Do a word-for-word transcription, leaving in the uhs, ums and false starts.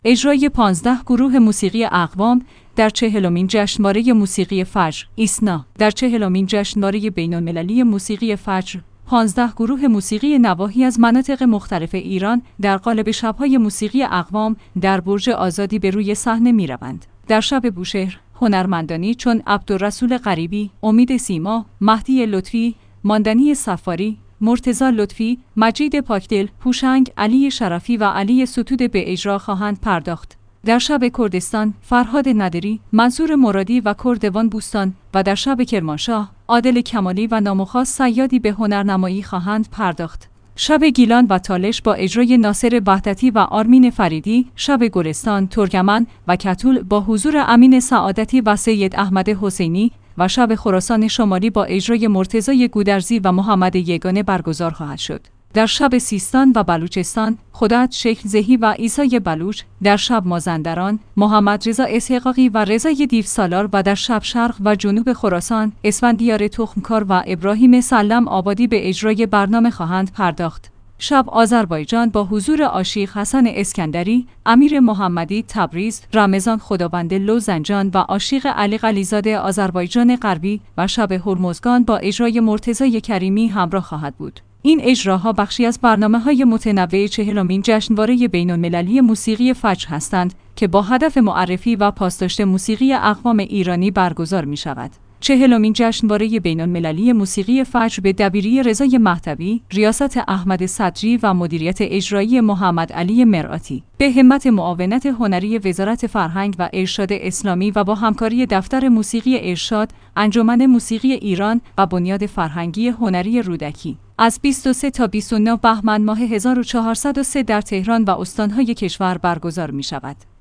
اجرای پانزده گروه موسیقی اقوام در چهلمین جشنواره موسیقی فجر ایسنا. در چهلمین جشنواره بین‌المللی موسیقی فجر، پانزده گروه موسیقی نواحی از مناطق مختلف ایران در قالب شب‌های موسیقی اقوام در برج آزادی به روی صحنه می‌روند. در شب بوشهر، هنرمندانی چون عبدالرسول غریبی، امید سیما، مهدی لطفی، ماندنی صفاری، مرتضی لطفی، مجید پاکدل، هوشنگ، علی شرفی و علی ستوده به اجرا خواهند پرداخت. در شب کردستان، فرهاد ندری، منصور مرادی و کردوان بوستان و در شب کرمانشاه، عادل کمالی و نامخواست صیادی به هنرنمایی خواهند پرداخت. شب گیلان و تالش با اجرای ناصر وحدتی و آرمین فریدی، شب گلستان، ترکمن و کتول با حضور امین سعادتی و سید احمد حسینی و شب خراسان شمالی با اجرای مرتضی گودرزی و محمد یگانه برگزار خواهد شد. در شب سیستان و بلوچستان، خدات شیخ زهی و عیسی بلوچ، در شب مازندران، محمد رضا اسحاقی و رضای دیوسالار و در شب شرق و جنوب خراسان، اسفندیار تخمکار و ابراهیم سلم آبادی به اجرای برنامه خواهند پرداخت. شب آذربایجان با حضور عاشق حسن اسکندری، امیر محمدی تبریز، رمضان خداوند لوزنجان و عاشق علی قلیزاده آذربایجان غربی و شب هرمزگان با اجرای مرتضی کریمی همراه خواهد بود. این اجراها بخشی از برنامه‌های متنوع چهلمین جشنواره بین‌المللی موسیقی فجر هستند که با هدف معرفی و پاسداشت موسیقی اقوام ایرانی برگزار می‌شود. چهلمین جشنواره بین‌المللی موسیقی فجر به دبیری رضای مهدوی، ریاست احمد صدری و مدیریت اجرایی محمد علی مرآتی، به همت معاونت هنری وزارت فرهنگ و ارشاد اسلامی و با همکاری دفتر موسیقی ارشاد، انجمن موسیقی ایران و بنیاد فرهنگی هنری رودکی، از بیست و سه تا بیست و نه بهمن ماه هزار و چهارصد و سه در تهران و استان‌های کشور برگزار می‌شود.